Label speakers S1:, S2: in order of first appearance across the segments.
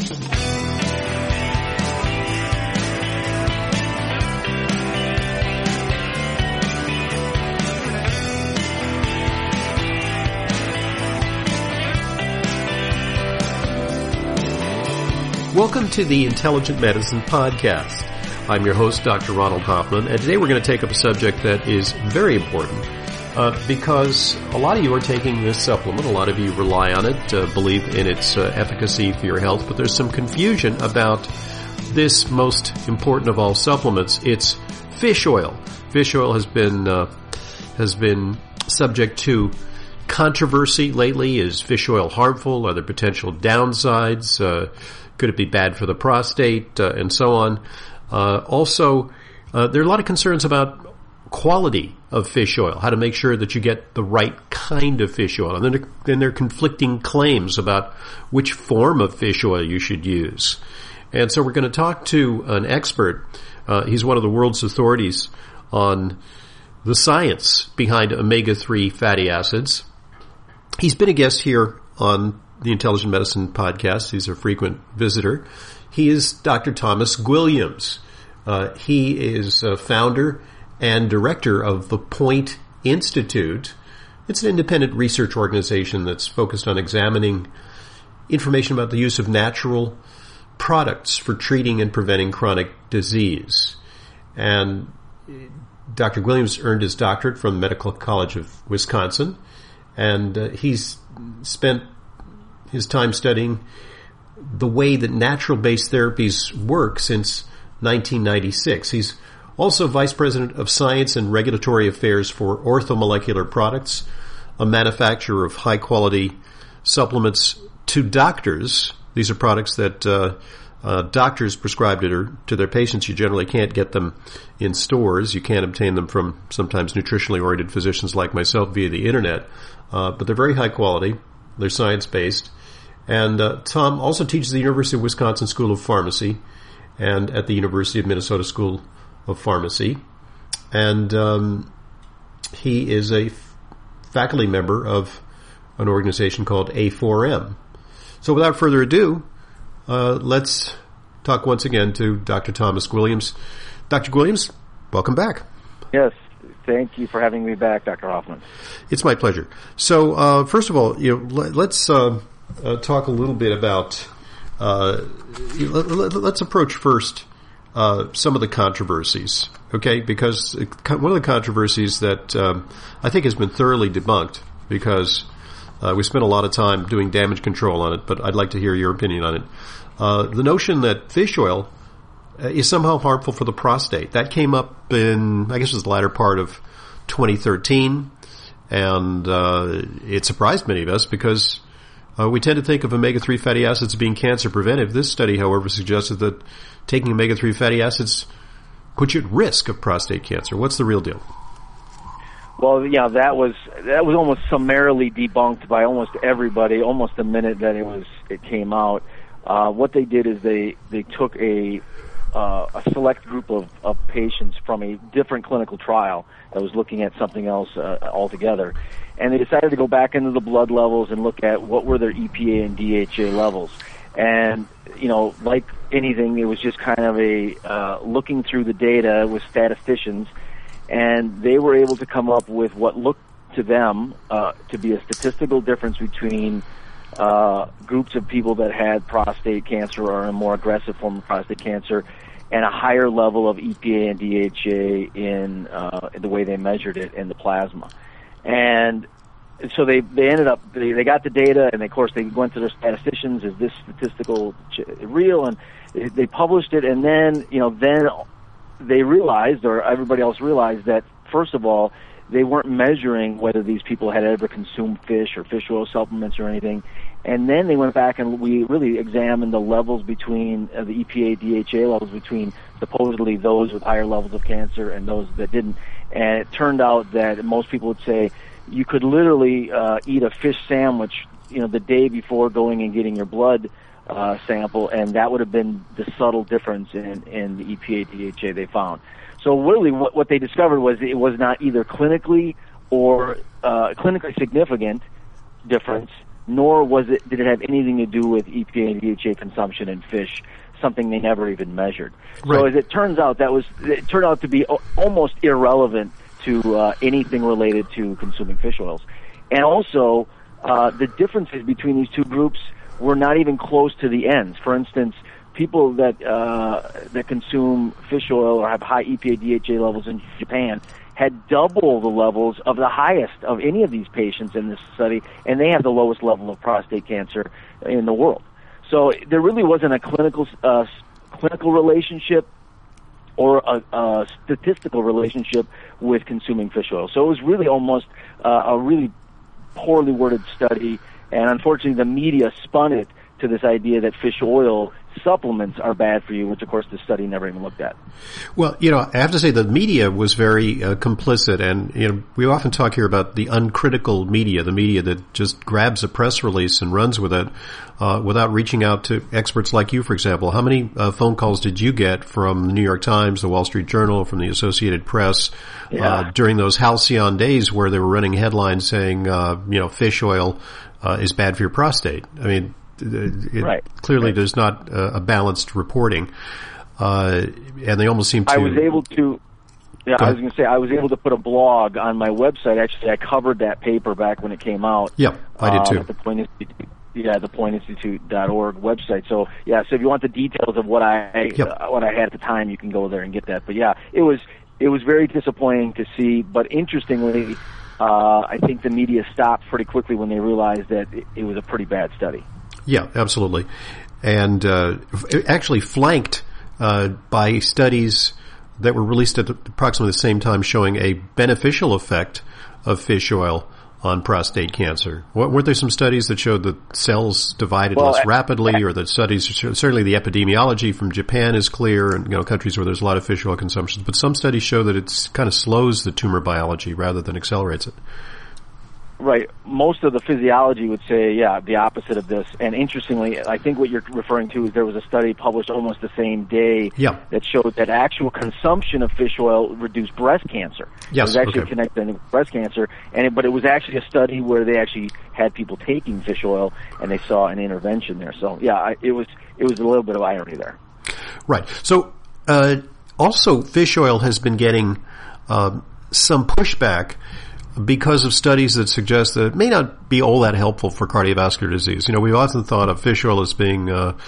S1: Welcome to the Intelligent Medicine Podcast. I'm your host, Dr. Ronald Hoffman, and today we're going to take up a subject that is very important because a lot of you are taking this supplement. A lot of you rely on it, believe in its efficacy for your health, but there's some confusion about this most important of all supplements. It's fish oil. Fish oil has been subject to controversy lately. Is fish oil harmful? Are there potential downsides? Could it be bad for the prostate, and so on? Also, there are a lot of concerns about quality of fish oil, how to make sure that you get the right kind of fish oil. And then there are conflicting claims about which form of fish oil you should use. And so we're going to talk to an expert. He's one of the world's authorities on the science behind omega-3 fatty acids. He's been a guest here on the Intelligent Medicine Podcast. He's a frequent visitor. He is Dr. Thomas Gwilliams. He is founder and director of the Point Institute. It's an independent research organization that's focused on examining information about the use of natural products for treating and preventing chronic disease. And Dr. Gwilliams earned his doctorate from the Medical College of Wisconsin, and he's spent his time studying the way that natural-based therapies work since 1996. He's also Vice President of Science and Regulatory Affairs for Orthomolecular Products, a manufacturer of high-quality supplements to doctors. These are products that doctors prescribe to their patients. You generally can't get them in stores. You can't obtain them from sometimes nutritionally oriented physicians like myself via the internet. But they're very high quality. They're science-based. And Tom also teaches at the University of Wisconsin School of Pharmacy and at the University of Minnesota School of Pharmacy. And he is a faculty member of an organization called A4M. So without further ado, let's talk once again to Dr. Thomas Gwilliams. Dr. Gwilliams, welcome back.
S2: Yes. Thank you for having me back, Dr. Hoffman.
S1: It's my pleasure. So, first of all, let's talk a little bit about. Let's approach first some of the controversies, okay? Because one of the controversies that I think has been thoroughly debunked, because we spent a lot of time doing damage control on it, but I'd like to hear your opinion on it. The notion that fish oil is somehow harmful for the prostate. That came up in, I guess it was the latter part of 2013, and it surprised many of us because we tend to think of omega-3 fatty acids being cancer preventive. This study, however, suggested that taking omega-3 fatty acids puts you at risk of prostate cancer. What's the real deal?
S2: Well, yeah, that was almost summarily debunked by almost everybody, almost the minute that it came out. What they did is they took a select group of patients from a different clinical trial that was looking at something else altogether. And they decided to go back into the blood levels and look at what were their EPA and DHA levels. And, like anything, it was just kind of a looking through the data with statisticians, and they were able to come up with what looked to them to be a statistical difference between groups of people that had prostate cancer or a more aggressive form of prostate cancer and a higher level of EPA and DHA in the way they measured it in the plasma. And so they ended up, they got the data, and of course they went to their statisticians, is this statistical real? And they published it, and then they realized, or everybody else realized, that first of all, they weren't measuring whether these people had ever consumed fish or fish oil supplements or anything. And then they went back and we really examined the levels between the EPA, DHA levels between supposedly those with higher levels of cancer and those that didn't. And it turned out that most people would say you could literally eat a fish sandwich, the day before going and getting your blood sample, and that would have been the subtle difference in the EPA, DHA they found. So really what they discovered was it was not either clinically or clinically significant difference, nor did it have anything to do with EPA and DHA consumption in fish, something they never even measured.
S1: Right.
S2: So as it turns out, it turned out to be almost irrelevant to anything related to consuming fish oils. And also, the differences between these two groups were not even close to the ends. For instance, people that consume fish oil or have high EPA DHA levels in Japan had double the levels of the highest of any of these patients in this study, and they have the lowest level of prostate cancer in the world. So there really wasn't a clinical relationship or a statistical relationship with consuming fish oil. So it was really almost a really poorly worded study, and unfortunately the media spun it to this idea that fish oil supplements are bad for you, which of course the study never even looked at.
S1: Well, I have to say the media was very complicit, and we often talk here about the uncritical media, the media that just grabs a press release and runs with it without reaching out to experts like you, for example. How many phone calls did you get from the New York Times, the Wall Street Journal, from the Associated Press during those halcyon days where they were running headlines saying, fish oil is bad for your prostate? I mean, clearly there's not a balanced reporting, and they almost seem to.
S2: I was able to put a blog on my website. Actually, I covered that paper back when it came out.
S1: Yeah, I did too.
S2: At the Point Institute, the pointinstitute.org website. So so if you want the details of what I had at the time, you can go there and get that. But it was very disappointing to see. But interestingly, I think the media stopped pretty quickly when they realized that it was a pretty bad study. Yeah,
S1: absolutely. And actually flanked by studies that were released at approximately the same time showing a beneficial effect of fish oil on prostate cancer. Weren't there some studies that showed that cells divided less rapidly, or that studies, certainly the epidemiology from Japan is clear, and countries where there's a lot of fish oil consumption, but some studies show that it kind of slows the tumor biology rather than accelerates it.
S2: Right. Most of the physiology would say, the opposite of this. And interestingly, I think what you're referring to is there was a study published almost the same day that showed that actual consumption of fish oil reduced breast cancer.
S1: Yes,
S2: it was actually connected to breast cancer, but it was actually a study where they actually had people taking fish oil, and they saw an intervention there. So, it was a little bit of irony there.
S1: Right. So, also, fish oil has been getting some pushback because of studies that suggest that it may not be all that helpful for cardiovascular disease. We've often thought of fish oil as being, a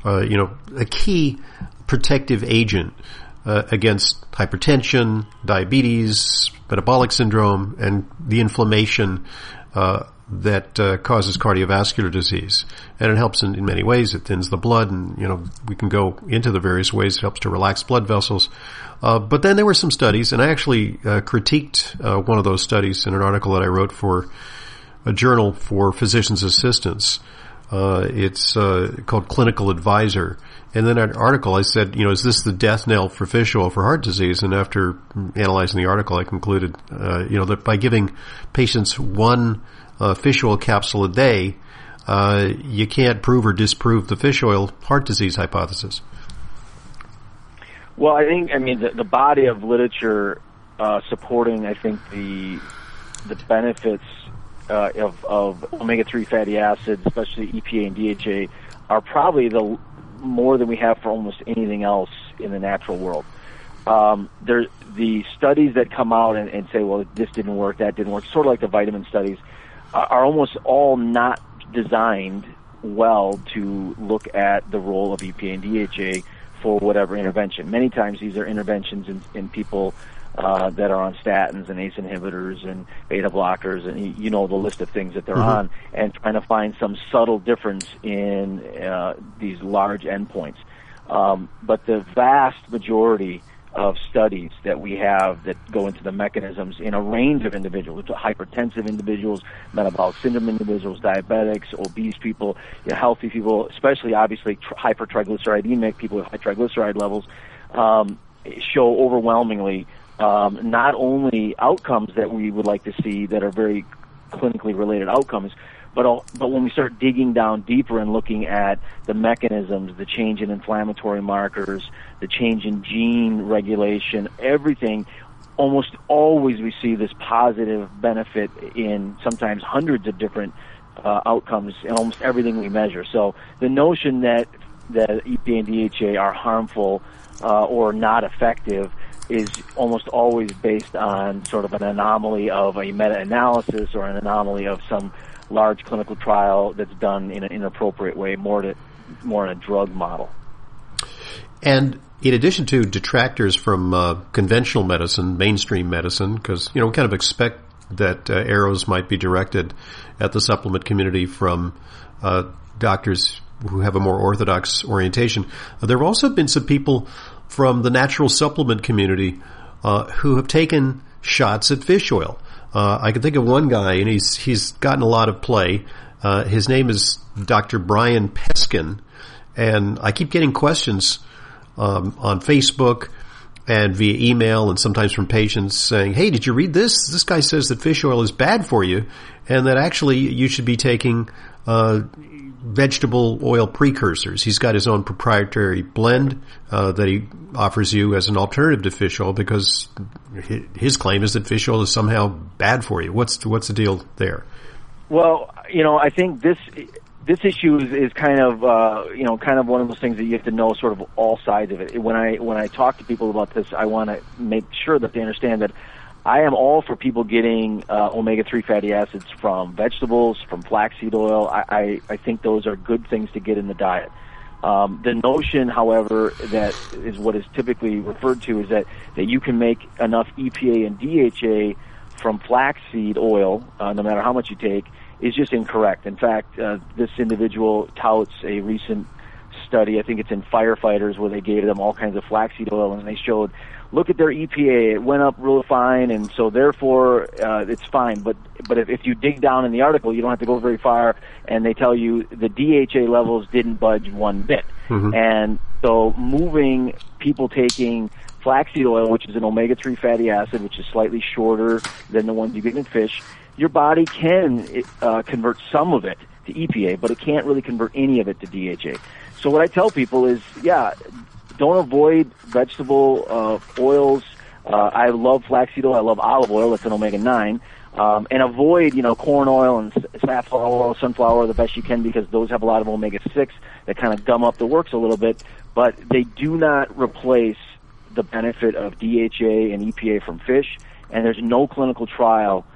S1: key protective agent against hypertension, diabetes, metabolic syndrome, and the inflammation that causes cardiovascular disease. And it helps in many ways. It thins the blood, and we can go into the various ways it helps to relax blood vessels. But then there were some studies, and I actually critiqued one of those studies in an article that I wrote for a journal for physicians' assistants. It's called Clinical Advisor. And then in an article I said, is this the death knell for fish oil for heart disease? And after analyzing the article, I concluded, that by giving patients one fish oil capsule a day, you can't prove or disprove the fish oil heart disease hypothesis.
S2: Well, the body of literature supporting, I think, the benefits of omega-3 fatty acids, especially EPA and DHA, are probably the more than we have for almost anything else in the natural world. The studies that come out and say, well, this didn't work, that didn't work, sort of like the vitamin studies, are almost all not designed well to look at the role of EPA and DHA for whatever intervention. Many times these are interventions in people that are on statins and ACE inhibitors and beta blockers, and the list of things that they're on, and trying to find some subtle difference in these large endpoints. But the vast majority of studies that we have that go into the mechanisms in a range of individuals, hypertensive individuals, metabolic syndrome individuals, diabetics, obese people, healthy people, especially obviously hypertriglyceridemic people with high triglyceride levels, show overwhelmingly not only outcomes that we would like to see that are very clinically related outcomes, but when we start digging down deeper and looking at the mechanisms, the change in inflammatory markers, the change in gene regulation, everything, almost always we see this positive benefit in sometimes hundreds of different outcomes in almost everything we measure. So the notion that EPA and DHA are harmful or not effective is almost always based on sort of an anomaly of a meta-analysis or an anomaly of some large clinical trial that's done in an inappropriate way, more in a drug model.
S1: And in addition to detractors from conventional medicine, mainstream medicine, because we kind of expect that arrows might be directed at the supplement community from doctors who have a more orthodox orientation. There have also been some people from the natural supplement community who have taken shots at fish oil. I can think of one guy, and he's gotten a lot of play. His name is Dr. Brian Peskin, and I keep getting questions on Facebook and via email and sometimes from patients saying, hey, did you read this? This guy says that fish oil is bad for you and that actually you should be taking vegetable oil precursors. He's got his own proprietary blend that he offers you as an alternative to fish oil because his claim is that fish oil is somehow bad for you. What's the deal there?
S2: Well, I think this issue is kind of one of those things that you have to know sort of all sides of it. When I talk to people about this, I want to make sure that they understand that I am all for people getting omega-3 fatty acids from vegetables, from flaxseed oil. I think those are good things to get in the diet. The notion, however, that is what is typically referred to is that you can make enough EPA and DHA from flaxseed oil, no matter how much you take, is just incorrect. In fact, this individual touts a recent study, I think it's in firefighters, where they gave them all kinds of flaxseed oil, and they showed, look at their EPA, it went up real fine, and so therefore it's fine. But if you dig down in the article, you don't have to go very far, and they tell you the DHA levels didn't budge one bit. Mm-hmm. And so moving people taking flaxseed oil, which is an omega-3 fatty acid, which is slightly shorter than the ones you get in fish, your body can convert some of it to EPA, but it can't really convert any of it to DHA. So what I tell people is, don't avoid vegetable oils. I love flaxseed oil. I love olive oil. That's an omega-9. And avoid, corn oil and safflower oil, sunflower oil the best you can, because those have a lot of omega-6 that kind of gum up the works a little bit. But they do not replace the benefit of DHA and EPA from fish, and there's no clinical trial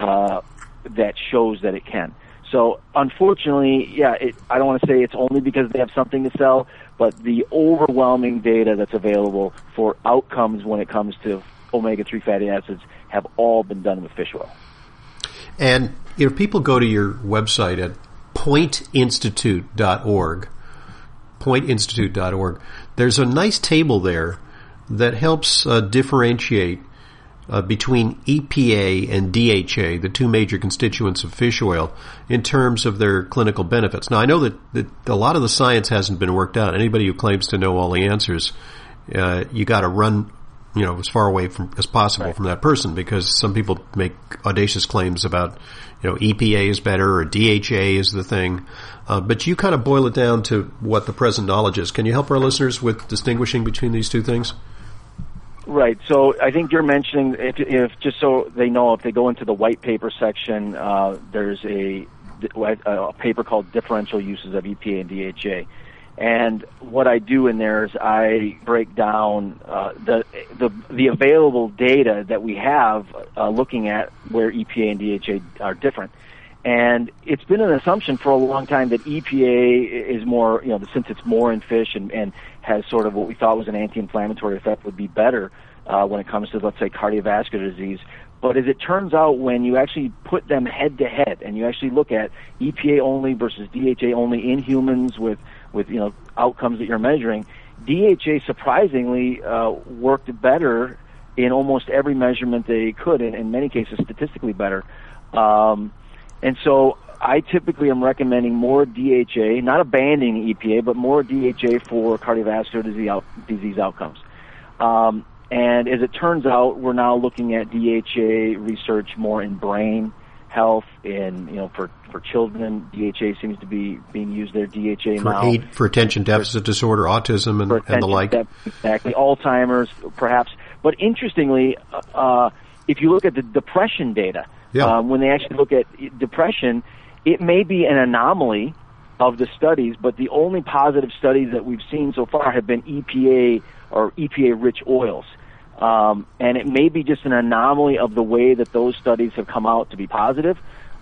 S2: that shows that it can. So, unfortunately, I don't want to say it's only because they have something to sell, but the overwhelming data that's available for outcomes when it comes to omega-3 fatty acids have all been done with fish oil.
S1: And if people go to your website at pointinstitute.org, there's a nice table there that helps differentiate between EPA and DHA, the two major constituents of fish oil, in terms of their clinical benefits. Now, I know that a lot of the science hasn't been worked out. Anybody who claims to know all the answers, you got to run, as far away as possible from that person, because some people make audacious claims about, EPA is better or DHA is the thing. But you kind of boil it down to what the present knowledge is. Can you help our listeners with distinguishing between these two things?
S2: Right. So I think you're mentioning, if just so they know, if they go into the white paper section, there's a paper called Differential Uses of EPA and DHA. And what I do in there is I break down the available data that we have looking at where EPA and DHA are different. And it's been an assumption for a long time that EPA is more, since it's more in fish and has sort of what we thought was an anti-inflammatory effect, would be better when it comes to, let's say, cardiovascular disease. But as it turns out, when you actually put them head to head and you actually look at EPA only versus DHA only in humans with outcomes that you're measuring, DHA surprisingly worked better in almost every measurement they could, and in many cases statistically better. And so I typically am recommending more DHA, not abandoning EPA, but more DHA for cardiovascular disease outcomes. And as it turns out, we're now looking at DHA research more in brain health, for children. DHA seems to be being used there. DHA now
S1: for attention deficit disorder, autism, and the like.
S2: Exactly, Alzheimer's, perhaps. But interestingly, if you look at the depression data, when they actually look at depression, it may be an anomaly of the studies, but the only positive studies that we've seen so far have been EPA or EPA-rich oils. And it may be just an anomaly of the way that those studies have come out to be positive,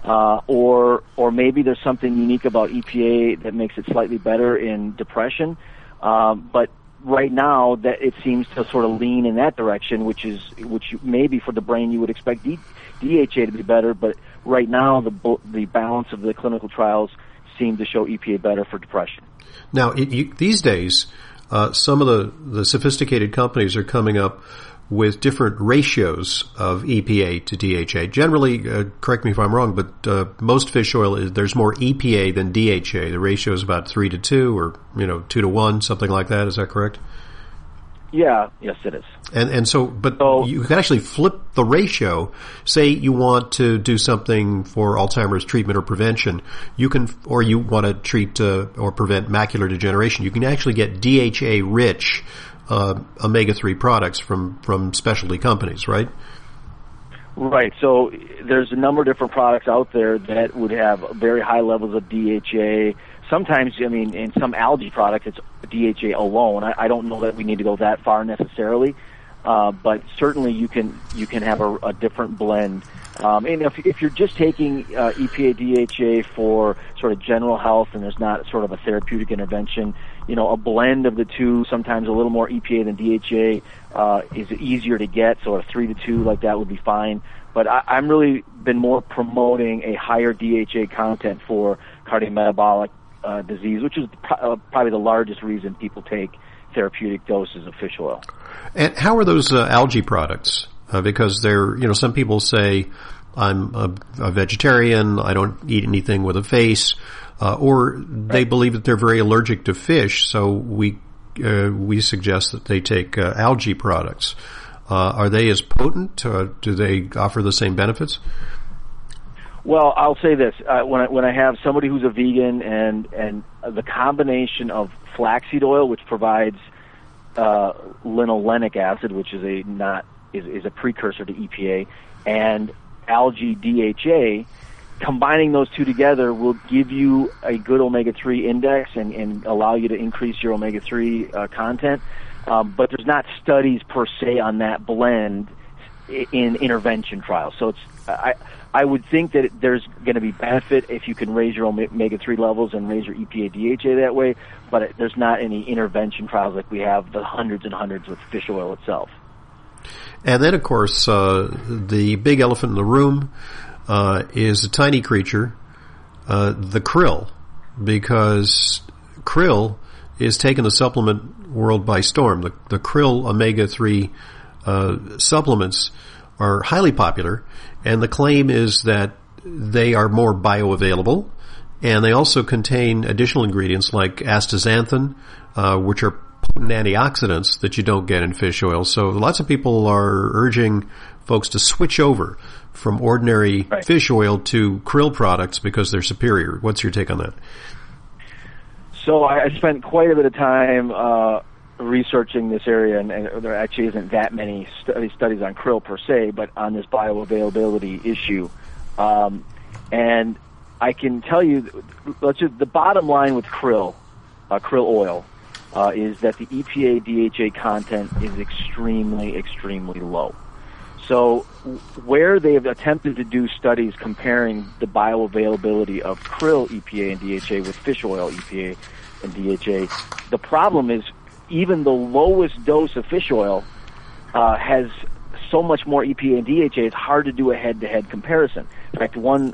S2: or maybe there's something unique about EPA that makes it slightly better in depression. But right now, that it seems to sort of lean in that direction, which maybe for the brain you would expect DHA to be better, but right now the balance of the clinical trials seem to show EPA better for depression.
S1: Now, these days, some of the sophisticated companies are coming up with different ratios of EPA to DHA. Generally, correct me if I'm wrong, but most fish oil, there's more EPA than DHA. The ratio is about 3-2 or 2-1, something like that. Is that correct?
S2: Yeah, yes, it is.
S1: And so you can actually flip the ratio. Say you want to do something for Alzheimer's treatment or prevention, or you want to treat or prevent macular degeneration. You can actually get DHA-rich omega-3 products from specialty companies, right?
S2: Right. So there's a number of different products out there that would have very high levels of DHA. Sometimes, in some algae products, it's DHA alone. I don't know that we need to go that far necessarily, but certainly you can have a different blend. And if you're just taking EPA DHA for sort of general health and there's not sort of a therapeutic intervention, a blend of the two, sometimes a little more EPA than DHA, is easier to get. So a 3-2 like that would be fine. But I'm really been more promoting a higher DHA content for cardiometabolic disease, which is probably the largest reason people take therapeutic doses of fish oil.
S1: And how are those algae products? Because some people say, I'm a vegetarian, I don't eat anything with a face, or they believe that they're very allergic to fish, so we suggest that they take algae products. Are they as potent? Do they offer the same benefits?
S2: Well, I'll say this: when I have somebody who's a vegan and the combination of flaxseed oil, which provides linolenic acid, which is a precursor to EPA, and algae DHA, combining those two together will give you a good omega-3 index and allow you to increase your omega-3 content. But there's not studies per se on that blend in intervention trials. So I would think that there's going to be benefit if you can raise your omega-3 levels and raise your EPA DHA that way, but there's not any intervention trials like we have the hundreds and hundreds with fish oil itself.
S1: And then, of course, the big elephant in the room is a tiny creature, the krill, because krill is taking the supplement world by storm. The krill omega-3 supplements are highly popular, and the claim is that they are more bioavailable, and they also contain additional ingredients like astaxanthin, which are potent antioxidants that you don't get in fish oil. So lots of people are urging folks to switch over from ordinary fish oil to krill products because they're superior. What's your take on that?
S2: So I spent quite a bit of time researching this area, and there actually isn't that many studies on krill per se, but on this bioavailability issue. And I can tell you, the bottom line with krill oil, is that the EPA DHA content is extremely, extremely low. So where they've attempted to do studies comparing the bioavailability of krill EPA and DHA with fish oil EPA and DHA, the problem is even the lowest dose of fish oil has so much more EPA and DHA, it's hard to do a head-to-head comparison. In fact, one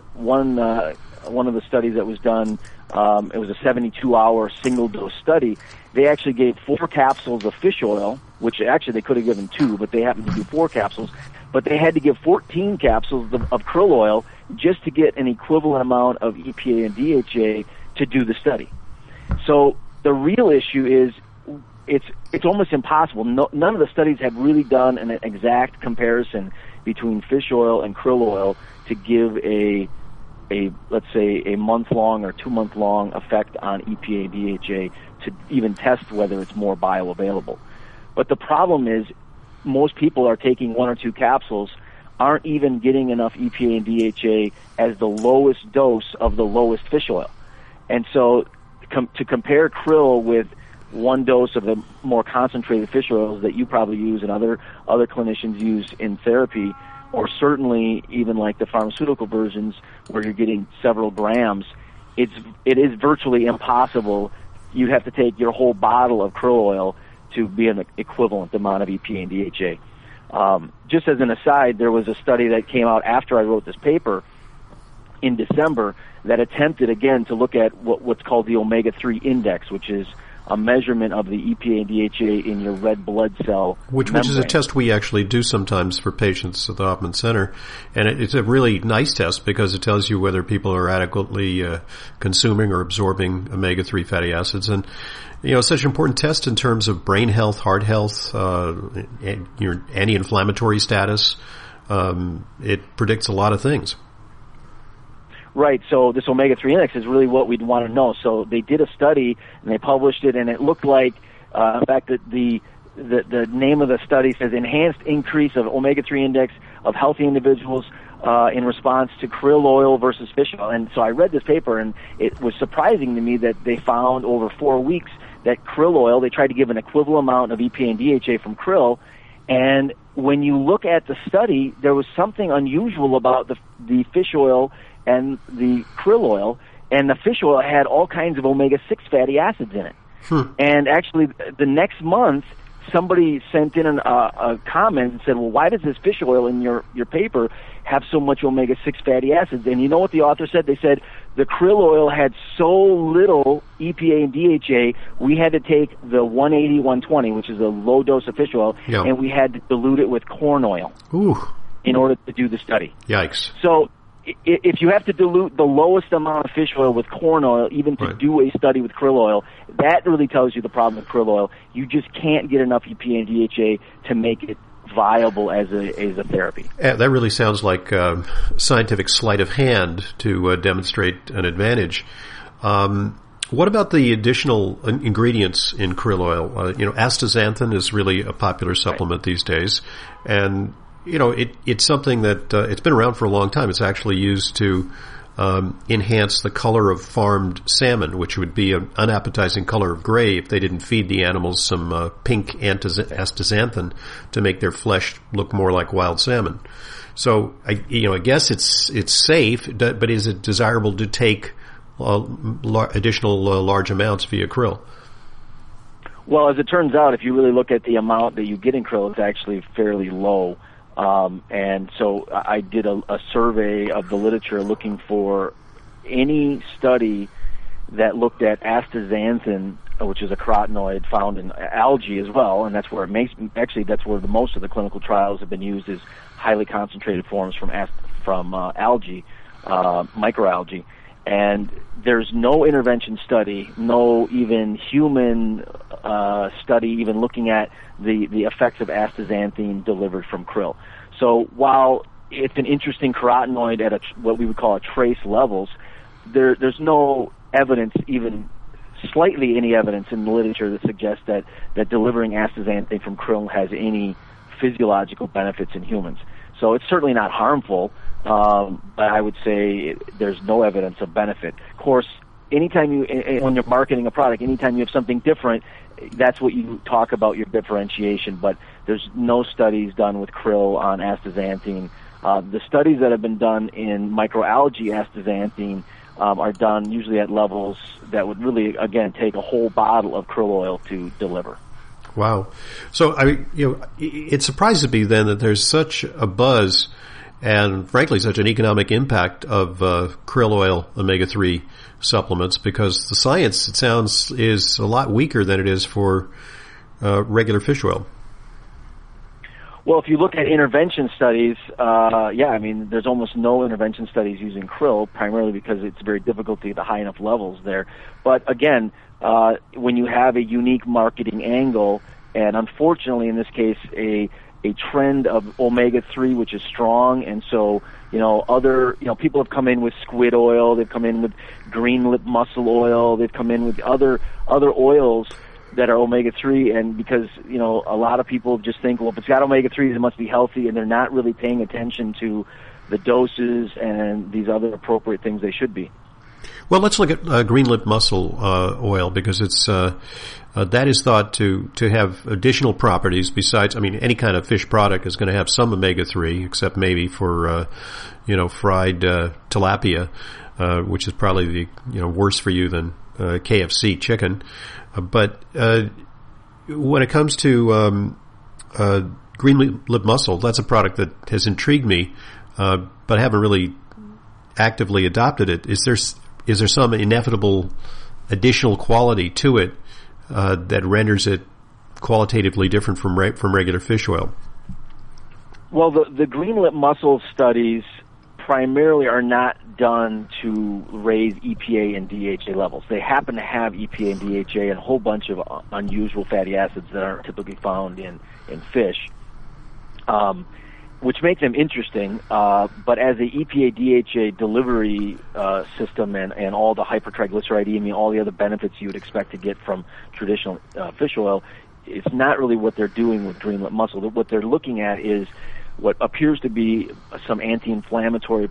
S2: of the studies that was done, it was a 72-hour single-dose study. They actually gave 4 capsules of fish oil, which actually they could have given 2, but they happened to do 4 capsules. But they had to give 14 capsules of krill oil just to get an equivalent amount of EPA and DHA to do the study. So the real issue is it's almost impossible. None of the studies have really done an exact comparison between fish oil and krill oil to give a let's say a month-long or 2-month-long effect on EPA and DHA to even test whether it's more bioavailable. But the problem is most people are taking 1 or 2 capsules aren't even getting enough EPA and DHA as the lowest dose of the lowest fish oil. And so to compare krill with one dose of the more concentrated fish oils that you probably use and other clinicians use in therapy, or certainly even like the pharmaceutical versions where you're getting several grams, it is virtually impossible. You have to take your whole bottle of krill oil to be an equivalent amount of EPA and DHA. Just as an aside, there was a study that came out after I wrote this paper in December that attempted again to look at what's called the omega-3 index, which is a measurement of the EPA and DHA in your red blood cell
S1: which is a test we actually do sometimes for patients at the Hoffman Center. And it's a really nice test because it tells you whether people are adequately consuming or absorbing omega-3 fatty acids. And, it's such an important test in terms of brain health, heart health, your anti-inflammatory status. It predicts a lot of things.
S2: Right, so this omega-3 index is really what we'd want to know. So they did a study, and they published it, and it looked like, in fact, that the name of the study says enhanced increase of omega-3 index of healthy individuals in response to krill oil versus fish oil. And so I read this paper, and it was surprising to me that they found over 4 weeks that krill oil, they tried to give an equivalent amount of EPA and DHA from krill, and when you look at the study, there was something unusual about the fish oil and the krill oil, and the fish oil had all kinds of omega-6 fatty acids in it. And actually, the next month, somebody sent in a comment and said, well, why does this fish oil in your paper have so much omega-6 fatty acids? And you know what the author said? They said the krill oil had so little EPA and DHA, we had to take the 180-120, which is a low dose of fish oil, and we had to dilute it with corn oil in order to do the study.
S1: Yikes.
S2: So if you have to dilute the lowest amount of fish oil with corn oil, even to do a study with krill oil, that really tells you the problem with krill oil. You just can't get enough EPA and DHA to make it viable as a therapy.
S1: That really sounds like scientific sleight of hand to demonstrate an advantage. What about the additional ingredients in krill oil? Astaxanthin is really a popular supplement these days, and it's something that it's been around for a long time. It's actually used to enhance the color of farmed salmon, which would be an unappetizing color of gray if they didn't feed the animals some pink astaxanthin to make their flesh look more like wild salmon. So I guess it's safe, but is it desirable to take additional large amounts via krill?
S2: Well, as it turns out, if you really look at the amount that you get in krill, it's actually fairly low. And so I did a survey of the literature looking for any study that looked at astaxanthin, which is a carotenoid found in algae as well, and that's where that's where most of the clinical trials have been used, is highly concentrated forms from algae, microalgae. And there's no intervention study, no even human study even looking at the effects of astaxanthin delivered from krill. So while it's an interesting carotenoid at what we would call a trace levels, there's no evidence, even slightly any evidence in the literature that suggests that delivering astaxanthin from krill has any physiological benefits in humans. So it's certainly not harmful, but I would say there's no evidence of benefit. Of course, when you're marketing a product, anytime you have something different, that's what you talk about, your differentiation, but there's no studies done with krill on astaxanthin. The studies that have been done in microalgae astaxanthin are done usually at levels that would really, again, take a whole bottle of krill oil to deliver.
S1: Wow. So, it surprises me then that there's such a buzz and, frankly, such an economic impact of krill oil omega-3 supplements, because the science, it sounds, is a lot weaker than it is for regular fish oil.
S2: Well, if you look at intervention studies, there's almost no intervention studies using krill, primarily because it's very difficult to get the high enough levels there. But again, when you have a unique marketing angle, and unfortunately in this case a trend of omega-3 which is strong, and so people have come in with squid oil, they've come in with green lip mussel oil, they've come in with other oils that are omega-3, and because, you know, a lot of people just think, well, if it's got omega-3s, it must be healthy, and they're not really paying attention to the doses and these other appropriate things they should be.
S1: Well, let's look at green lip mussel oil, because it's that is thought to have additional properties besides. I mean, any kind of fish product is going to have some omega-3, except maybe for fried tilapia, which is probably worse for you than KFC chicken. But when it comes to green lip mussel, that's a product that has intrigued me, but I haven't really actively adopted it. Is there some inevitable additional quality to it that renders it qualitatively different from regular fish oil?
S2: Well, the green lip mussel studies primarily are not done to raise EPA and DHA levels. They happen to have EPA and DHA and a whole bunch of unusual fatty acids that aren't typically found in fish, which makes them interesting. But as the EPA-DHA delivery system and all the hypertriglyceridemia, all the other benefits you would expect to get from traditional fish oil, it's not really what they're doing with green lip mussel. What they're looking at is what appears to be some anti-inflammatory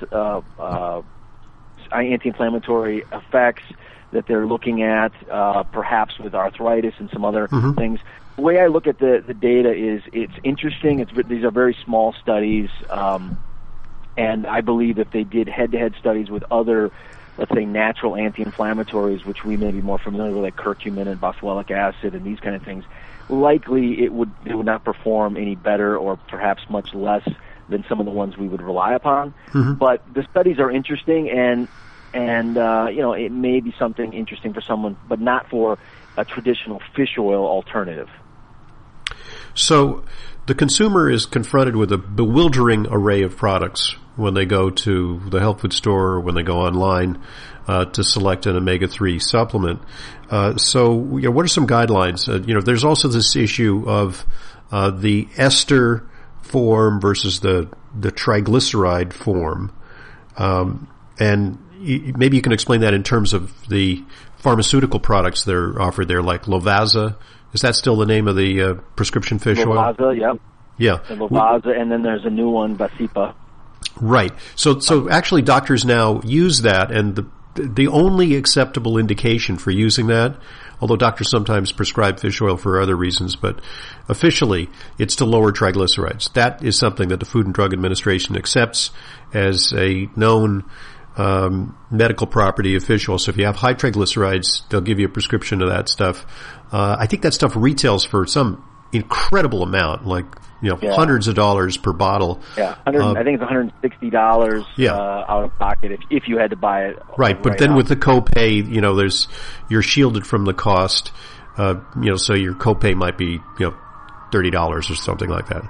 S2: anti-inflammatory effects that they're looking at, perhaps with arthritis and some other things. The way I look at the data is it's interesting. These are very small studies, and I believe if they did head-to-head studies with other, let's say, natural anti-inflammatories, which we may be more familiar with, like curcumin and boswellic acid and these kind of things, likely it would not perform any better or perhaps much less than some of the ones we would rely upon. But the studies are interesting, and it may be something interesting for someone, but not for a traditional fish oil alternative.
S1: So the consumer is confronted with a bewildering array of products when they go to the health food store or when they go online to select an omega-3 supplement. So what are some guidelines? There's also this issue of the ester form versus the triglyceride form. And maybe you can explain that in terms of the pharmaceutical products that are offered there, like Lovaza. Is that still the name of the prescription fish oil?
S2: Lovaza, yep.
S1: Yeah.
S2: Lovaza, and then there's a new one, Vascepa.
S1: Right. So actually doctors now use that, and the only acceptable indication for using that, although doctors sometimes prescribe fish oil for other reasons, but officially it's to lower triglycerides. That is something that the Food and Drug Administration accepts as a known medical property of fish oil. So if you have high triglycerides, they'll give you a prescription of that stuff. I think that stuff retails for some incredible amount, like hundreds of dollars per bottle. Yeah,
S2: I think it's $160 out of pocket if you had to buy it.
S1: Right, but then with the copay, you're shielded from the cost. So your copay might be $30 or something like that.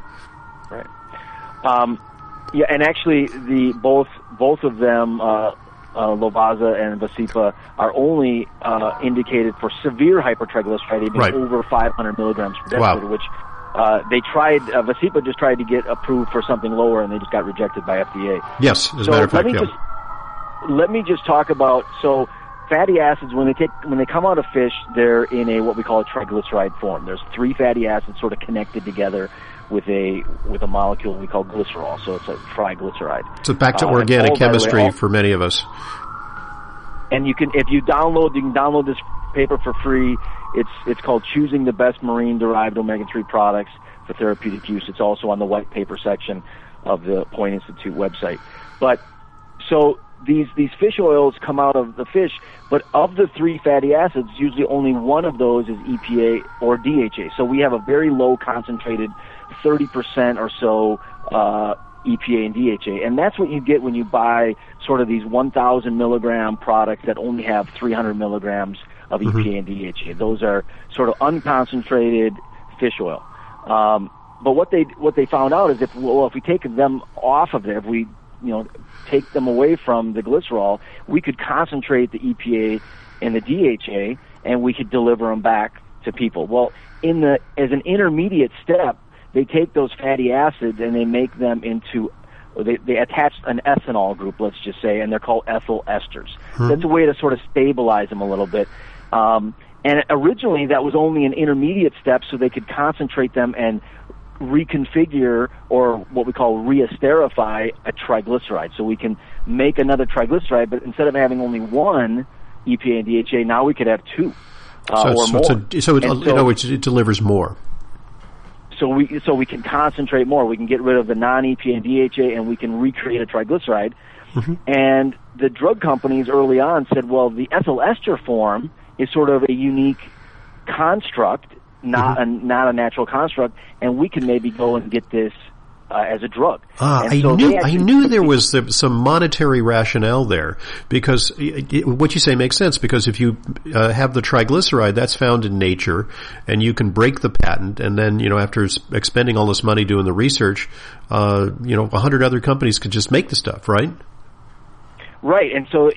S2: Right. Yeah, and actually both of them, Lovaza and Vascepa, are only indicated for severe hypertriglyceridemia over 500 milligrams per deciliter, which they tried. Vascepa just tried to get approved for something lower, and they just got rejected by FDA.
S1: Yes, as a matter of fact.
S2: Let me just talk about fatty acids. When they come out of fish, they're in what we call a triglyceride form. There's 3 fatty acids sort of connected together with a molecule we call glycerol, so it's a triglyceride.
S1: So back to organic chemistry for many of us.
S2: And you can download this paper for free. It's called Choosing the Best Marine Derived Omega-3 Products for Therapeutic Use. It's also on the white paper section of the Point Institute website. But so these fish oils come out of the fish, but of the 3 fatty acids, usually only one of those is EPA or DHA. So we have a very low concentrated 30% or so EPA and DHA, and that's what you get when you buy sort of these 1,000 milligram products that only have 300 milligrams of EPA and DHA. Those are sort of unconcentrated fish oil. But what they found out is if we take them off of there, if we take them away from the glycerol, we could concentrate the EPA and the DHA, and we could deliver them back to people. Well, as an intermediate step, they take those fatty acids and they make them into, they attach an ethanol group, let's just say, and they're called ethyl esters. That's a way to sort of stabilize them a little bit. And originally that was only an intermediate step so they could concentrate them and reconfigure, or what we call reesterify, a triglyceride. So we can make another triglyceride, but instead of having only one EPA and DHA, now we could have two or more.
S1: In other words, it delivers more.
S2: So we can concentrate more. We can get rid of the non-EPA and DHA, and we can recreate a triglyceride. Mm-hmm. And the drug companies early on said, well, the ethyl ester form is sort of a unique construct, not a natural construct, and we can maybe go and get this as a drug.
S1: I knew there was some monetary rationale there, because what you say makes sense, because if you have the triglyceride, that's found in nature, and you can break the patent, and then, after expending all this money doing the research, 100 other companies could just make the stuff, right?
S2: Right, and so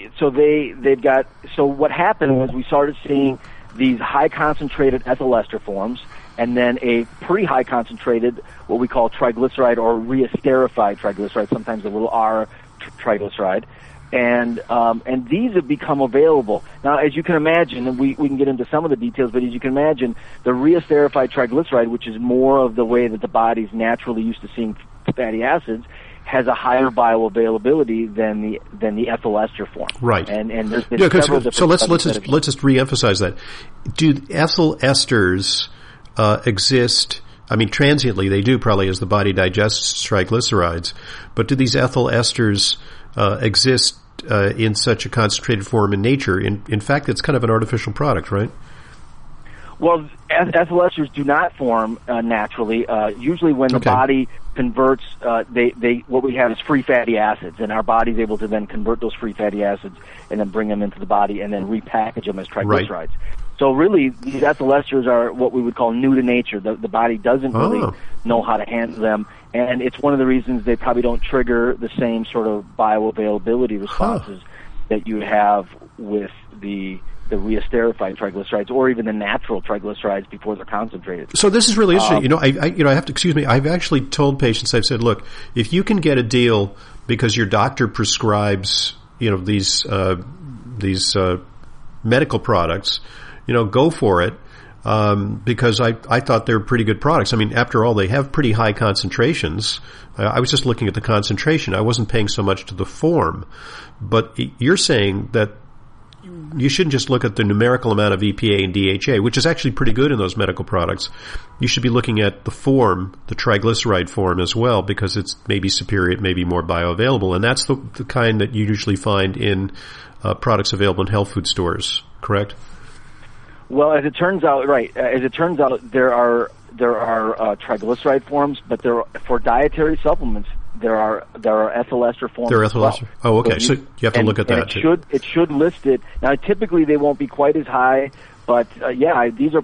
S2: what happened was we started seeing these high concentrated ethyl ester forms, and then a pretty high concentrated, what we call triglyceride or reesterified triglyceride, sometimes a little R triglyceride, and these have become available. Now, as you can imagine, and we can get into some of the details, but as you can imagine, the reesterified triglyceride, which is more of the way that the body's naturally used to seeing fatty acids, has a higher bioavailability than the ethyl ester form.
S1: Right.
S2: And there's been several different.
S1: So let's just reemphasize that. Do ethyl esters exist? I mean, transiently they do, probably, as the body digests triglycerides. But do these ethyl esters exist in such a concentrated form in nature? In fact, it's kind of an artificial product, right?
S2: Well, ethyl esters do not form naturally. Usually, when the body converts, what we have is free fatty acids, and our body's able to then convert those free fatty acids and then bring them into the body and then repackage them as triglycerides. Right. So really, these ethyl esters are what we would call new to nature. The body doesn't really know how to handle them, and it's one of the reasons they probably don't trigger the same sort of bioavailability responses that you have with the reesterified triglycerides, or even the natural triglycerides before they're concentrated.
S1: So this is really interesting. I have to, excuse me, I've actually told patients, I've said, look, if you can get a deal because your doctor prescribes, these medical products, go for it. Because I thought they were pretty good products. I mean, after all, they have pretty high concentrations. I was just looking at the concentration. I wasn't paying so much to the form. But you're saying that you shouldn't just look at the numerical amount of EPA and DHA, which is actually pretty good in those medical products. You should be looking at the form, the triglyceride form as well, because it's maybe superior, it may be more bioavailable. And that's the kind that you usually find in products available in health food stores, correct?
S2: Well, as it turns out, there are triglyceride forms, but for dietary supplements, there are ethyl ester forms.
S1: There are ethyl ester. Oh, okay. So you have to look at that too.
S2: It should list it. Now, typically they won't be quite as high, but these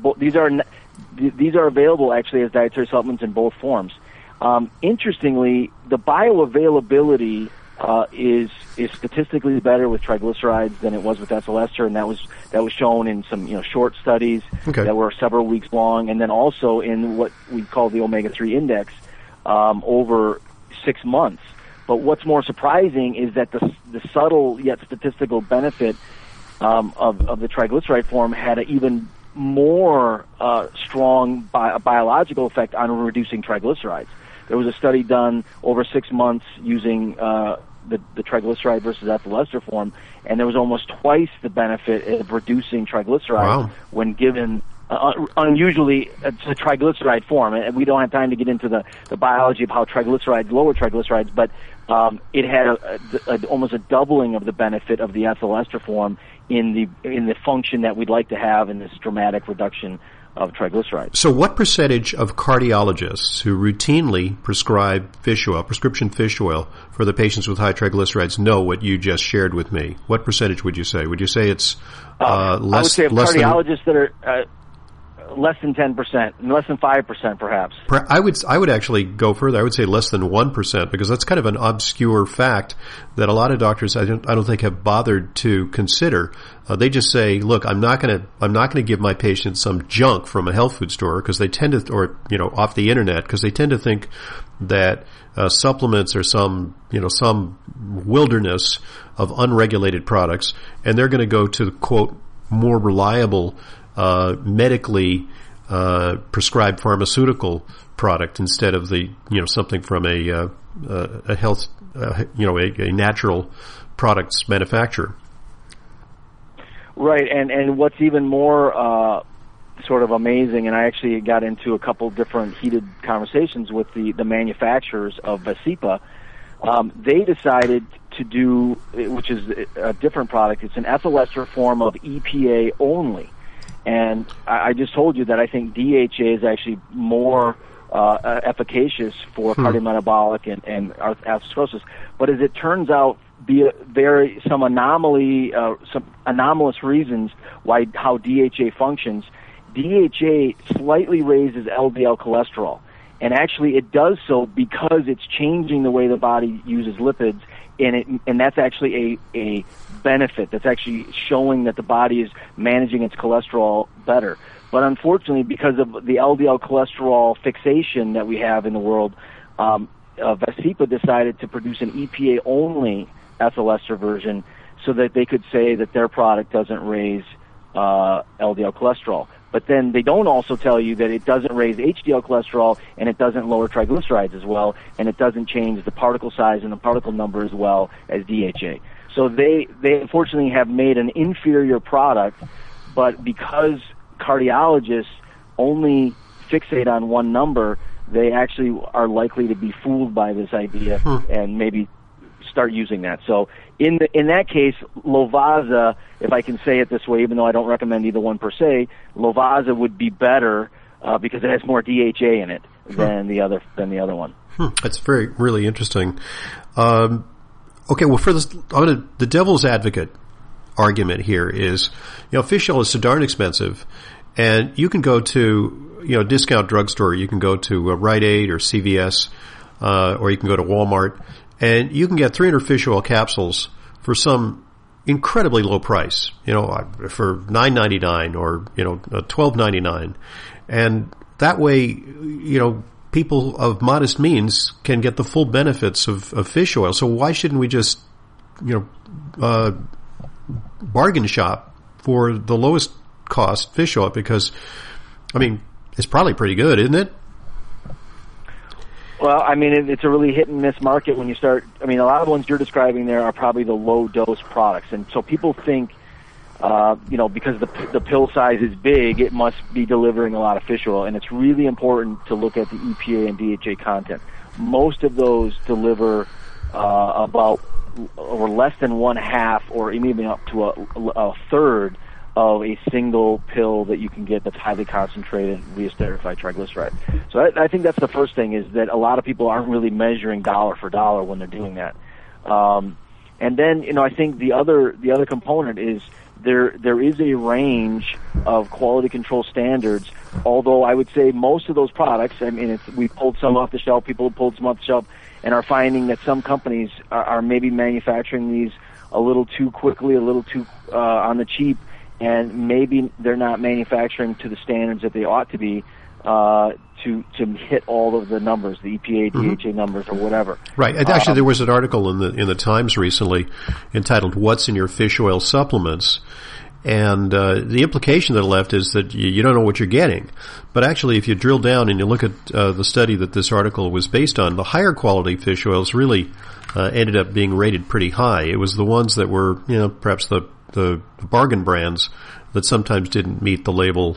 S2: are available actually as dietary supplements in both forms. Interestingly, the bioavailability is statistically better with triglycerides than it was with ethyl ester, and that was shown in some short studies that were several weeks long, and then also in what we call the omega-3 index over 6 months. But what's more surprising is that the subtle yet statistical benefit of the triglyceride form had an even more strong biological effect on reducing triglycerides. There was a study done over 6 months using the triglyceride versus ethyl ester form, and there was almost twice the benefit of reducing triglycerides when given unusually it's a triglyceride form. And we don't have time to get into the biology of how triglycerides lower triglycerides, but it had almost a doubling of the benefit of the ethyl ester form in the function that we'd like to have in this dramatic reduction of triglycerides.
S1: So what percentage of cardiologists who routinely prescribe prescription fish oil for the patients with high triglycerides know what you just shared with me? What percentage would you say? Would you say it's less? I would say
S2: cardiologists that are less than 10%, less than 5% perhaps.
S1: I would actually go further. I would say less than 1%, because that's kind of an obscure fact that a lot of doctors I don't think have bothered to consider. They just say, look, I'm not going to give my patients some junk from a health food store, because they tend to, or off the internet, because they tend to think that supplements are some wilderness of unregulated products, and they're going to go to, quote, more reliable medically prescribed pharmaceutical product instead of the something from a health a natural products manufacturer.
S2: Right, and what's even more sort of amazing, and I actually got into a couple different heated conversations with the manufacturers of Vascepa. They decided to do, which is a different product. It's an ethyl ester form of EPA only. And I just told you that I think DHA is actually more efficacious for cardiometabolic and atherosclerosis. But as it turns out, some anomalous reasons how DHA functions. DHA slightly raises LDL cholesterol, and actually it does so because it's changing the way the body uses lipids, and that's actually a benefit. That's actually showing that the body is managing its cholesterol better. But unfortunately, because of the LDL cholesterol fixation that we have in the world, Vascepa decided to produce an EPA-only ethyl ester version so that they could say that their product doesn't raise LDL cholesterol. But then they don't also tell you that it doesn't raise HDL cholesterol, and it doesn't lower triglycerides as well, and it doesn't change the particle size and the particle number as well as DHA. So they unfortunately have made an inferior product, but because cardiologists only fixate on one number, they actually are likely to be fooled by this idea and maybe start using that. So in that case, Lovaza, if I can say it this way, even though I don't recommend either one per se, Lovaza would be better because it has more DHA in it than the other one.
S1: That's really interesting. Okay, well, for this, the devil's advocate argument here is, fish oil is so darn expensive, and you can go to a discount drugstore, you can go to Rite Aid or CVS, or you can go to Walmart, and you can get 300 fish oil capsules for some incredibly low price, for $9.99 or $12.99, and that way, people of modest means can get the full benefits of fish oil. So why shouldn't we just, bargain shop for the lowest cost fish oil? Because, it's probably pretty good, isn't it?
S2: Well, it's a really hit and miss market when you start. A lot of the ones you're describing there are probably the low dose products, and so people think, because the pill size is big, it must be delivering a lot of fish oil, and it's really important to look at the EPA and DHA content. Most of those deliver about or less than 1/2, or even up to a third of a single pill that you can get that's highly concentrated re-esterified triglyceride. So I think that's the first thing, is that a lot of people aren't really measuring dollar for dollar when they're doing that. And then, I think the other component is there is a range of quality control standards, although I would say most of those products, we pulled some off the shelf, people have pulled some off the shelf, and are finding that some companies are maybe manufacturing these a little too quickly, a little too on the cheap, and maybe they're not manufacturing to the standards that they ought to be to hit all of the numbers, the EPA, DHA numbers, or whatever.
S1: Right. And actually, there was an article in the Times recently entitled "What's in Your Fish Oil Supplements?" And the implication that it left is that you don't know what you're getting. But actually, if you drill down and you look at the study that this article was based on, the higher quality fish oils really ended up being rated pretty high. It was the ones that were, perhaps the bargain brands that sometimes didn't meet the label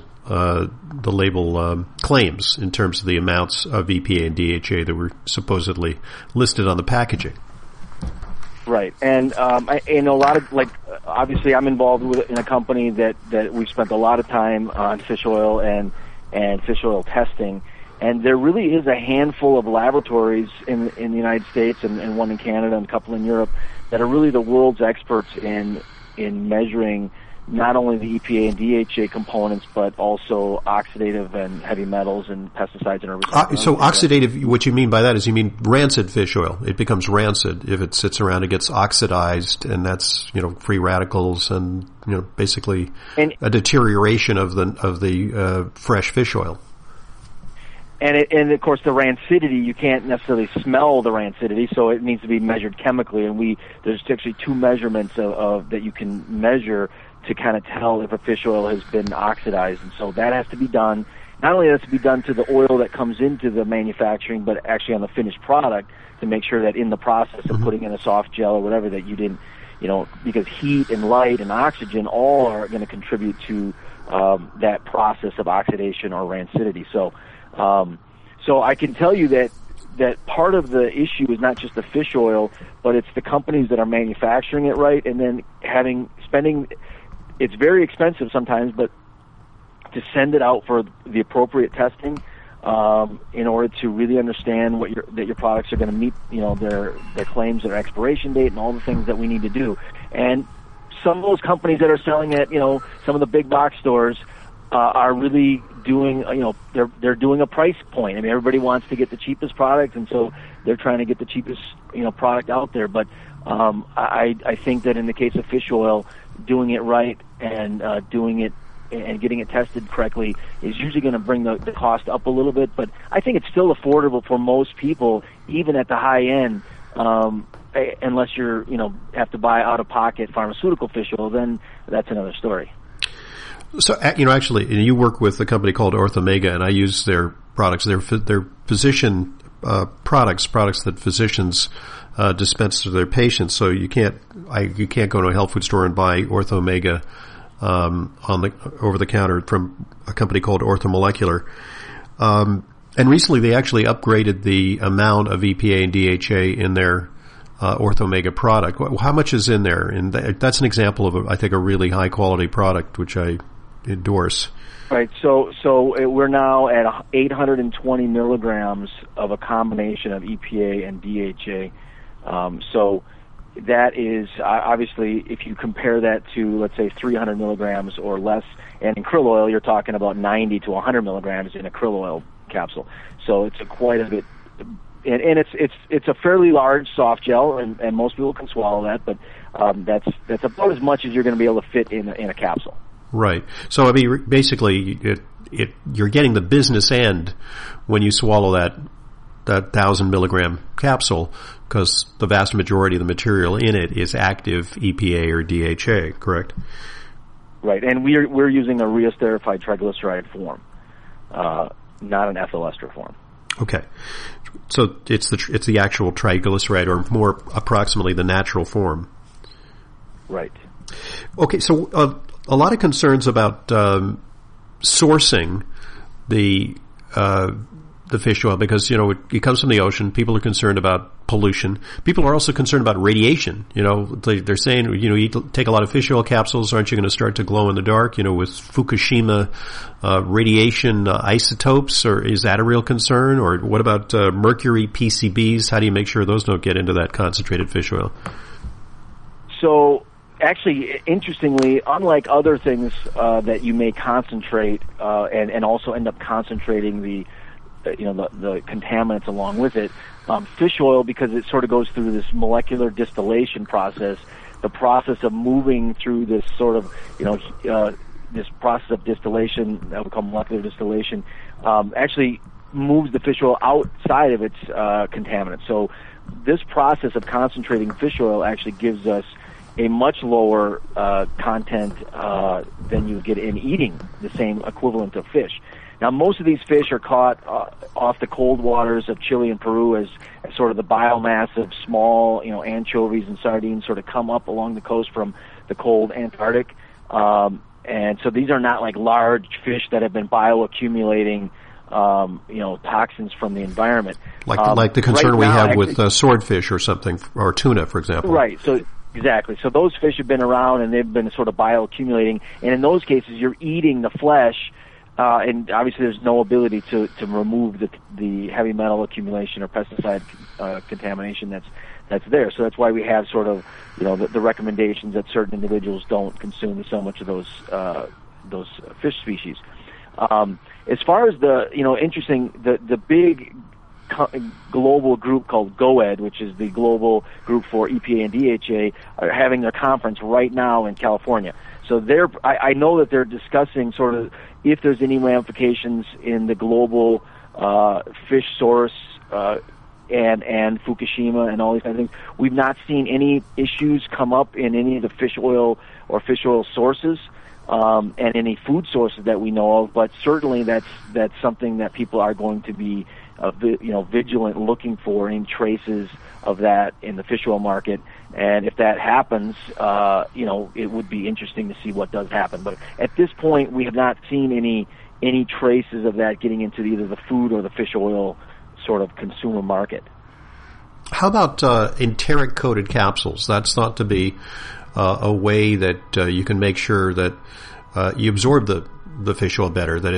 S1: claims in terms of the amounts of EPA and DHA that were supposedly listed on the packaging.
S2: Right, and a lot of, obviously I'm involved in a company that we've spent a lot of time on fish oil and fish oil testing, and there really is a handful of laboratories in the United States and one in Canada and a couple in Europe that are really the world's experts in measuring not only the EPA and DHA components, but also oxidative and heavy metals and pesticides and herbicides.
S1: So oxidative, what you mean by that is you mean rancid fish oil. It becomes rancid. If it sits around, it gets oxidized, and that's, free radicals and, basically a deterioration of the fresh fish oil.
S2: And of course the rancidity, you can't necessarily smell the rancidity, so it needs to be measured chemically, and there's actually two measurements of that you can measure to kind of tell if a fish oil has been oxidized. And so that has to be done. Not only has to be done to the oil that comes into the manufacturing, but actually on the finished product to make sure that in the process of putting in a soft gel or whatever that you didn't, because heat and light and oxygen all are going to contribute to that process of oxidation or rancidity. So I can tell you that part of the issue is not just the fish oil, but it's the companies that are manufacturing it right, and then spending. It's very expensive sometimes, but to send it out for the appropriate testing in order to really understand that your products are going to meet, their claims, their expiration date, and all the things that we need to do. And some of those companies that are selling at, some of the big box stores are really doing, they're doing a price point. I mean, everybody wants to get the cheapest product, and so they're trying to get the cheapest, product out there. But I think that in the case of fish oil, doing it right and doing it and getting it tested correctly is usually going to bring the cost up a little bit. But I think it's still affordable for most people, even at the high end, unless you're, have to buy out-of-pocket pharmaceutical fish oil, then that's another story.
S1: So, actually, you work with a company called Orthomega, and I use their products. They're physician products that physicians dispense to their patients. So you can't go to a health food store and buy Orthomega over the counter from a company called Orthomolecular. And recently, they actually upgraded the amount of EPA and DHA in their Orthomega product. How much is in there? And that's an example of, I think, a really high quality product, which I endorse.
S2: Right. So we're now at 820 milligrams of a combination of EPA and DHA. So that is obviously, if you compare that to, let's say, 300 milligrams or less, and in krill oil, you're talking about 90 to 100 milligrams in a krill oil capsule. So it's quite a bit. And it's a fairly large soft gel, and most people can swallow that, but that's about as much as you're going to be able to fit in a capsule.
S1: Right. So I mean, basically, you're getting the business end when you swallow that 1,000 milligram capsule, because the vast majority of the material in it is active EPA or DHA. Correct?
S2: Right. And we're using a reesterified triglyceride form, not an ethyl ester form.
S1: Okay. So it's the actual triglyceride, or more approximately the natural form.
S2: Right.
S1: Okay. So a lot of concerns about sourcing the fish oil, because it comes from the ocean. People are concerned about pollution. People are also concerned about radiation. They're saying, you take a lot of fish oil capsules, aren't you going to start to glow in the dark? With Fukushima radiation isotopes, or is that a real concern? Or what about mercury PCBs? How do you make sure those don't get into that concentrated fish oil?
S2: So, actually, interestingly, unlike other things that you may concentrate and also end up concentrating the contaminants along with it, fish oil, because it sort of goes through this molecular distillation process, the process of moving through this sort of, this process of distillation that we call molecular distillation, actually moves the fish oil outside of its contaminants. So this process of concentrating fish oil actually gives us a much lower content than you get in eating the same equivalent of fish. Now, most of these fish are caught off the cold waters of Chile and Peru as sort of the biomass of small, anchovies and sardines sort of come up along the coast from the cold Antarctic. And so these are not like large fish that have been bioaccumulating, toxins from the environment.
S1: Like the concern we have with swordfish or something, or tuna, for example.
S2: Right. So exactly. So those fish have been around and they've been sort of bioaccumulating. And in those cases, you're eating the flesh. And obviously, there's no ability to remove the heavy metal accumulation or pesticide contamination that's there. So that's why we have sort of the recommendations that certain individuals don't consume so much of those fish species. As far as the big global group called GOED, which is the global group for EPA and DHA, are having their conference right now in California. So I know that they're discussing sort of if there's any ramifications in the global fish source and Fukushima and all these kinds of things. We've not seen any issues come up in any of the fish oil or fish oil sources and any food sources that we know of. But certainly that's something that people are going to be vigilant, looking for any traces of that in the fish oil market. And if that happens, it would be interesting to see what does happen. But at this point, we have not seen any traces of that getting into either the food or the fish oil sort of consumer market.
S1: How about enteric-coated capsules? That's thought to be a way that you can make sure that you absorb the fish oil better, that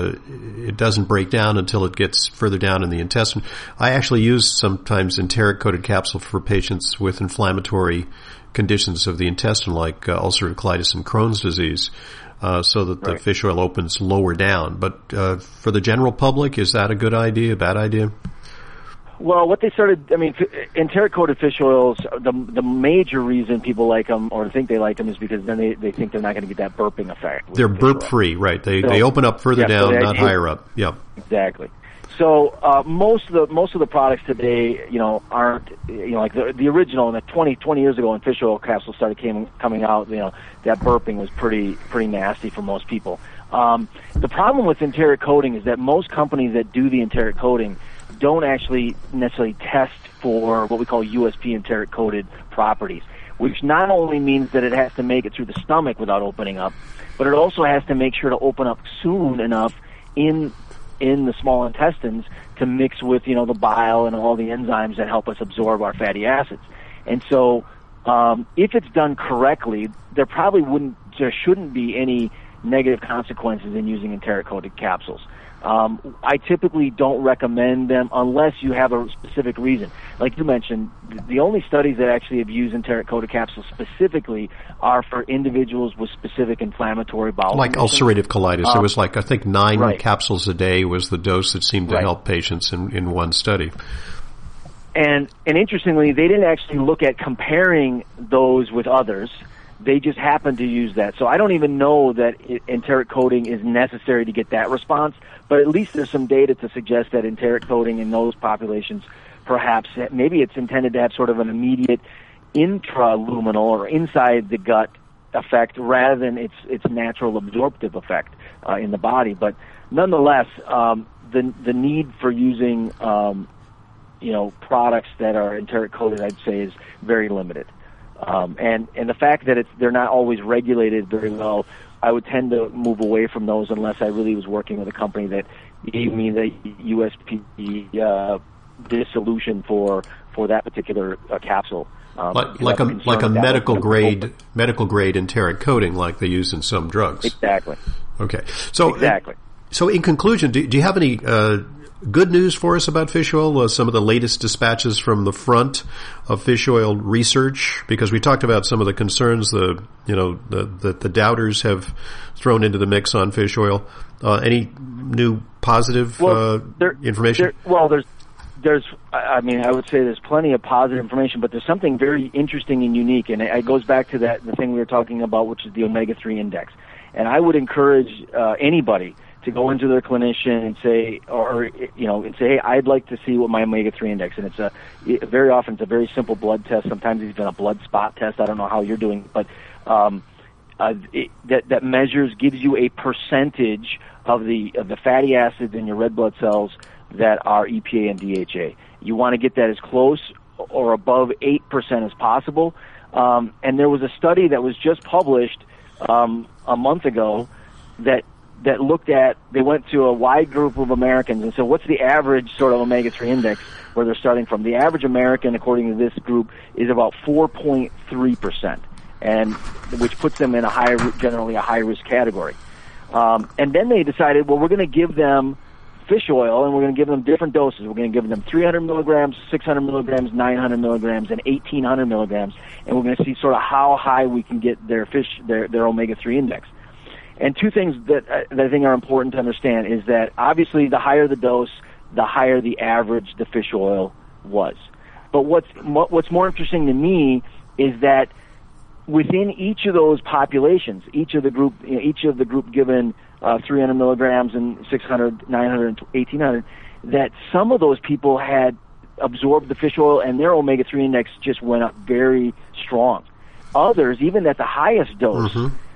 S1: it doesn't break down until it gets further down in the intestine. I actually use sometimes enteric-coated capsule for patients with inflammatory conditions of the intestine, like ulcerative colitis and Crohn's disease, so that the fish oil opens lower down. But for the general public, is that a good idea, a bad idea?
S2: Well, what they started, enteric-coated fish oils, the major reason people like them or think they like them is because then they think they're not going to get that burping effect.
S1: They're burp-free, right? They open up further down, not higher up. Yeah,
S2: exactly. So most of the products today, aren't, like the original, 20 years ago when fish oil capsules started coming out, that burping was pretty nasty for most people. The problem with enteric coating is that most companies that do the enteric coating don't actually necessarily test for what we call USP enteric coated properties, which not only means that it has to make it through the stomach without opening up, but it also has to make sure to open up soon enough in the small intestines to mix with, the bile and all the enzymes that help us absorb our fatty acids. And so, if it's done correctly, there shouldn't be any negative consequences in using enteric coated capsules. I typically don't recommend them unless you have a specific reason. Like you mentioned, the only studies that actually have used enteric-coated capsules specifically are for individuals with specific inflammatory bowel
S1: like
S2: conditions.
S1: Ulcerative colitis. It was I think 9 capsules a day was the dose that seemed to help patients in one study.
S2: And interestingly, they didn't actually look at comparing those with others. They just happened to use that. So I don't even know that enteric coating is necessary to get that response, but at least there's some data to suggest that enteric coating in those populations, perhaps maybe it's intended to have sort of an immediate intraluminal or inside the gut effect rather than its natural absorptive effect in the body. But nonetheless, the need for using products that are enteric coated, I'd say, is very limited. And the fact that they're not always regulated very well, I would tend to move away from those unless I really was working with a company that gave me the USP dissolution for that particular capsule.
S1: Like a medical grade enteric coating, like they use in some drugs.
S2: Exactly.
S1: Okay. So
S2: exactly.
S1: So in conclusion, do you have any good news for us about fish oil? Some of the latest dispatches from the front of fish oil research, because we talked about some of the concerns the doubters have thrown into the mix on fish oil. Any new positive information? I would say there's plenty of positive information, but there's something very interesting and unique, and it goes back to the thing we were talking about, which is the omega-3 index. And I would encourage anybody to go into their clinician and say, hey, I'd like to see what my omega-3 index, and very often it's a very simple blood test. Sometimes it's even a blood spot test. I don't know how you're doing, but that gives you a percentage of the fatty acids in your red blood cells that are EPA and DHA. You want to get that as close or above 8% as possible. And there was a study that was just published a month ago that looked at, they went to a wide group of Americans and said, what's the average sort of omega-3 index where they're starting from? The average American, according to this group, is about 4.3%, and which puts them in generally a high-risk category. And then they decided, well, we're going to give them fish oil, and we're going to give them different doses. We're going to give them 300 milligrams, 600 milligrams, 900 milligrams, and 1,800 milligrams, and we're going to see sort of how high we can get their omega-3 index. And two things that I think are important to understand is that obviously the higher the dose, the higher the average the fish oil was. But what's more interesting to me is that within each of those populations, each of the group given 300 milligrams and 600, 900, and 1,800, that some of those people had
S2: absorbed the fish oil, and their omega-3 index just went up very strong. Others, even at the highest dose,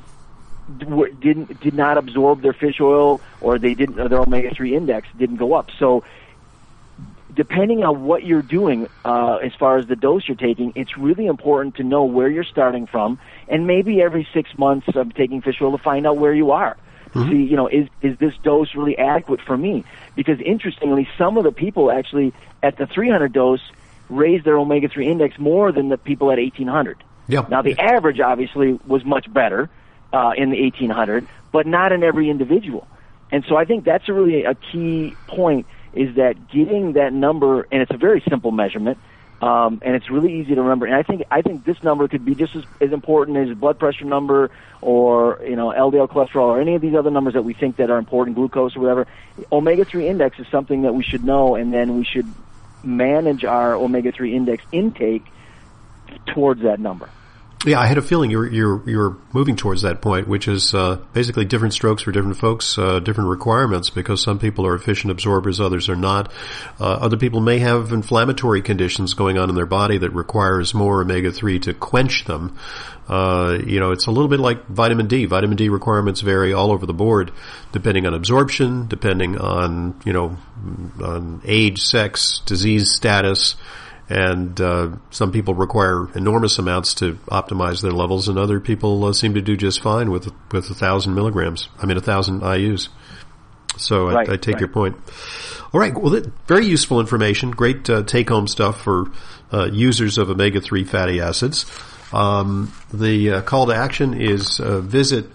S2: did not absorb their fish oil, or their omega-3 index didn't go up. So depending on what you're doing as far as the dose you're taking, it's really important to know where you're starting from, and maybe every 6 months of taking fish oil to find out where you are. See, is this dose really adequate for me? Because interestingly, some of the people actually at the 300 dose raised their omega-3 index more than the people at 1800.
S1: Yeah.
S2: Now, the average obviously was much better in the 1800, but not in every individual. And so I think that's really a key point, is that getting that number, and it's a very simple measurement, and it's really easy to remember. And I think this number could be just as important as blood pressure number, or LDL cholesterol, or any of these other numbers that we think that are important, glucose or whatever. Omega-3 index is something that we should know, and then we should manage our omega-3 index intake towards that number.
S1: Yeah, I had a feeling you're moving towards that point, which is basically different strokes for different folks, different requirements, because some people are efficient absorbers, others are not. Other people may have inflammatory conditions going on in their body that requires more omega-3 to quench them. It's a little bit like vitamin D. Vitamin D requirements vary all over the board, depending on absorption, depending on, on age, sex, disease status. And some people require enormous amounts to optimize their levels, and other people seem to do just fine with 1,000 milligrams. 1,000 IUs. So right, I take your point. All right. Well, very useful information. Great take-home stuff for users of omega-3 fatty acids. The call to action is visit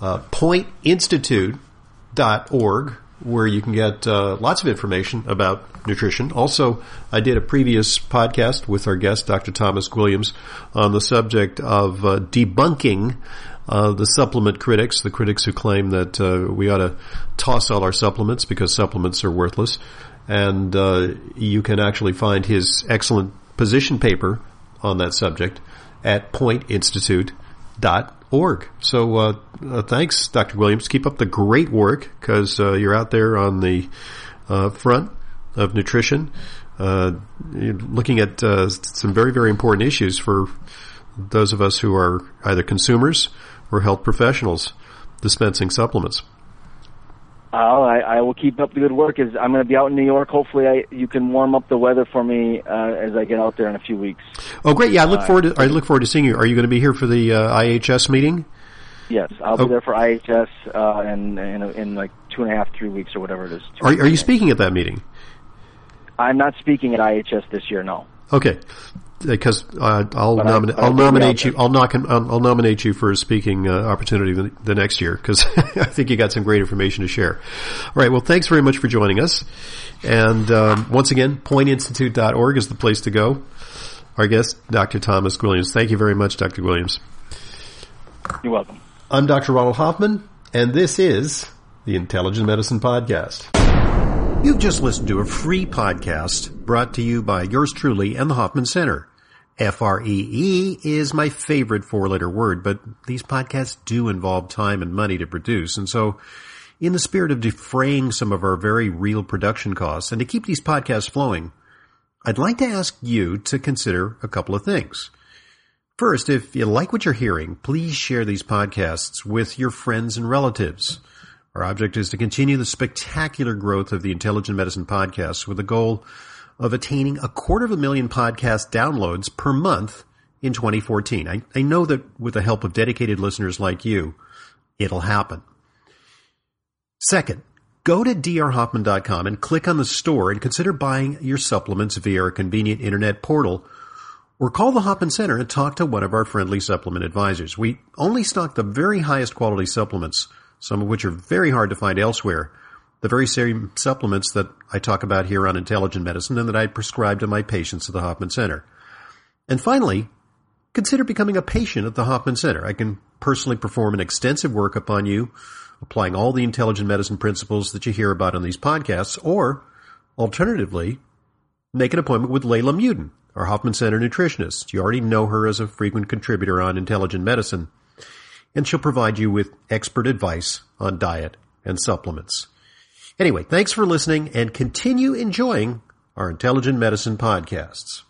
S1: pointinstitute.org, where you can get lots of information about nutrition. Also, I did a previous podcast with our guest, Dr. Thomas Williams, on the subject of debunking the supplement critics, the critics who claim that we ought to toss all our supplements because supplements are worthless. And you can actually find his excellent position paper on that subject at pointinstitute.org. So thanks, Dr. Williams. Keep up the great work, because you're out there on the front of nutrition, looking at some very, very important issues for those of us who are either consumers or health professionals dispensing supplements.
S2: I will keep up the good work. I'm going to be out in New York. Hopefully, you can warm up the weather for me as I get out there in a few weeks.
S1: Oh, great! Yeah, I look forward to seeing you. Are you going to be here for the IHS meeting?
S2: Yes, I'll be there for IHS in like 2.5, 3 weeks or whatever it is.
S1: Are you speaking at that meeting?
S2: I'm not speaking at IHS this year. No.
S1: Okay. Because I'll nominate you for a speaking opportunity the next year, because I think you got some great information to share. All right. Well, thanks very much for joining us. And once again, pointinstitute.org is the place to go. Our guest, Dr. Thomas Williams. Thank you very much, Dr. Williams.
S2: You're welcome.
S1: I'm Dr. Ronald Hoffman, and this is the Intelligent Medicine Podcast. You've just listened to a free podcast brought to you by yours truly and the Hoffman Center. FREE is my favorite four-letter word, but these podcasts do involve time and money to produce. And so, in the spirit of defraying some of our very real production costs and to keep these podcasts flowing, I'd like to ask you to consider a couple of things. First, if you like what you're hearing, please share these podcasts with your friends and relatives. Our object is to continue the spectacular growth of the Intelligent Medicine Podcast with the goal of attaining 250,000 podcast downloads per month in 2014. I know that with the help of dedicated listeners like you, it'll happen. Second, go to drhoffman.com and click on the store and consider buying your supplements via our convenient internet portal, or call the Hoffman Center and talk to one of our friendly supplement advisors. We only stock the very highest quality supplements, some of which are very hard to find elsewhere, the very same supplements that I talk about here on Intelligent Medicine and that I prescribe to my patients at the Hoffman Center. And finally, consider becoming a patient at the Hoffman Center. I can personally perform an extensive workup on you, applying all the intelligent medicine principles that you hear about on these podcasts, or, alternatively, make an appointment with Layla Muden, our Hoffman Center nutritionist. You already know her as a frequent contributor on Intelligent Medicine, and she'll provide you with expert advice on diet and supplements. Anyway, thanks for listening, and continue enjoying our Intelligent Medicine podcasts.